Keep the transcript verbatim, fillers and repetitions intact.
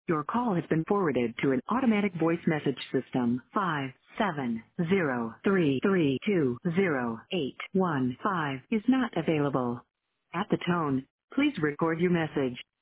Your call has been forwarded to an automatic voice message system. Five seven zero three three two zero eight one five is not available. At the tone, please record your message.